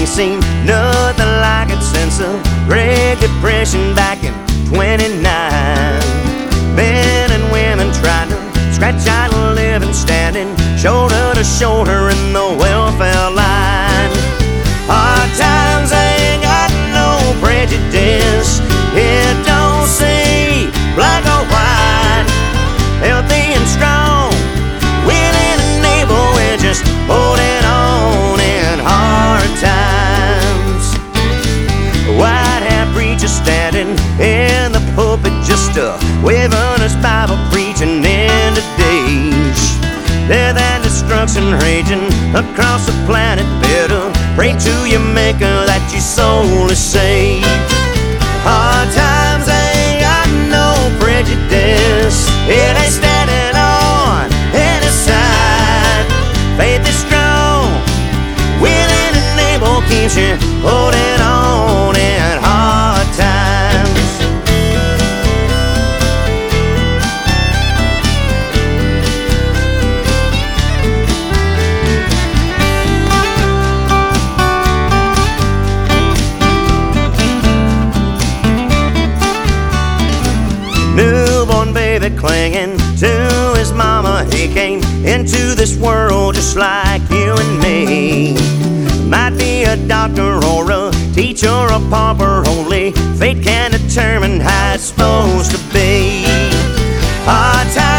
ain't seen nothing like it since the Great Depression back in '29. Men and women trying to scratch out a living, standing shoulder to shoulder in the welfare line. Hard times ain't got no prejudice. It don't say black or white. Healthy and strong, willing and able, we're just holding on in hard times. White hat preacher standing in the pulpit, just waving his Bible, preaching end of days. Death and destruction raging across the planet. Better pray to your maker that your soul is saved. Hard times ain't got no prejudice. It ain't standing on any side. Faith is strong, willing and able, keeps you holding on in hard times. Newborn baby clinging to his mama. He came into this world just like you and me. Might be a doctor or a teacher or a pauper. Only fate can determine how it's supposed to be. Hard times